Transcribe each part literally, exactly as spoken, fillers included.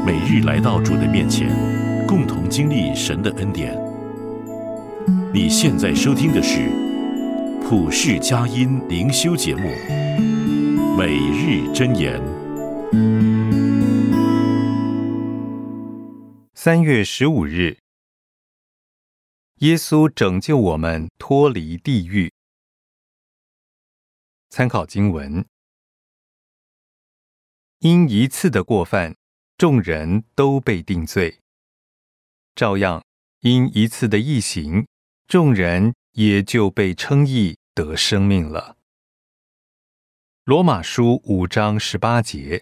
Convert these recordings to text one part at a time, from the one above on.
每日来到主的面前，共同经历神的恩典。你现在收听的是普世佳音灵修节目《每日箴言》。 三月十五日，耶稣拯救我们脱离地狱。参考经文：因一次的过犯，众人都被定罪；照样，因一次的义行，众人也就被称义得生命了。罗马书五章十八节。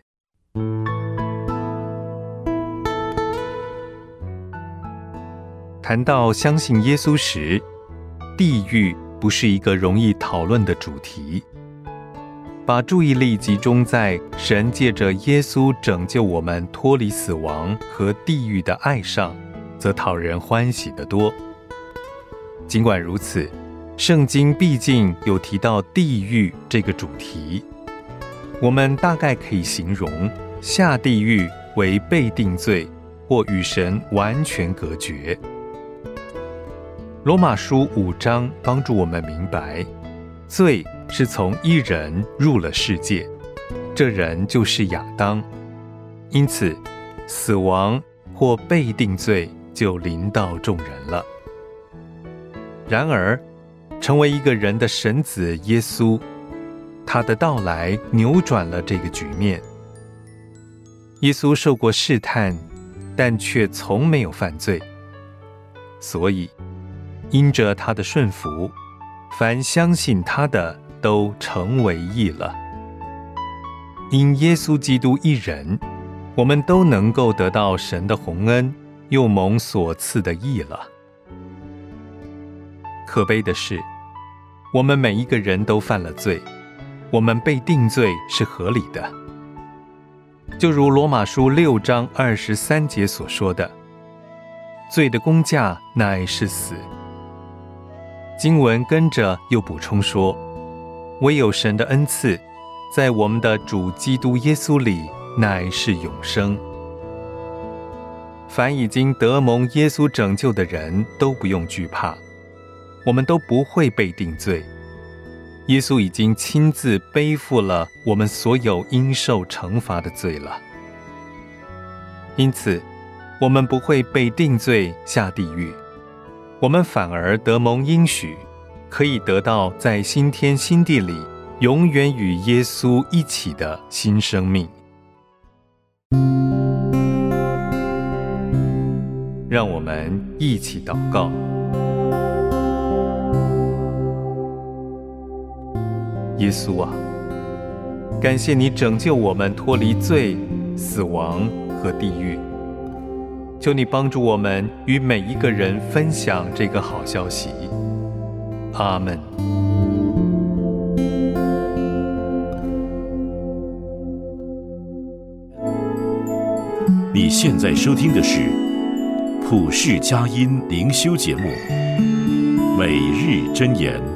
谈到相信耶稣时，地狱不是一个容易讨论的主题。把注意力集中在神借着耶稣拯救我们脱离死亡和地狱的爱上，则讨人欢喜得多。尽管如此，圣经毕竟有提到地狱这个主题，我们大概可以形容下地狱为被定罪或与神完全隔绝。罗马书五章帮助我们明白，罪是从一人入了世界，这人就是亚当，因此死亡或被定罪就临到众人了。然而，成为一个人的神子耶稣，他的到来扭转了这个局面。耶稣受过试探，但却从没有犯罪，所以因着他的顺服，凡相信他的都成为义了。因耶稣基督一人，我们都能够得到神的洪恩，又蒙所赐的义了。可悲的是，我们每一个人都犯了罪，我们被定罪是合理的。就如罗马书六章二十三节所说的，罪的工价乃是死。经文跟着又补充说，唯有神的恩赐，在我们的主基督耶稣里乃是永生。凡已经得蒙耶稣拯救的人都不用惧怕，我们都不会被定罪。耶稣已经亲自背负了我们所有应受惩罚的罪了，因此我们不会被定罪下地狱，我们反而得蒙应许，可以得到在新天新地里永远与耶稣一起的新生命。让我们一起祷告。耶稣啊，感谢你拯救我们脱离罪、死亡和地狱。求你帮助我们与每一个人分享这个好消息。阿们。 你现在收听的是普世佳音灵修节目《每日箴言》。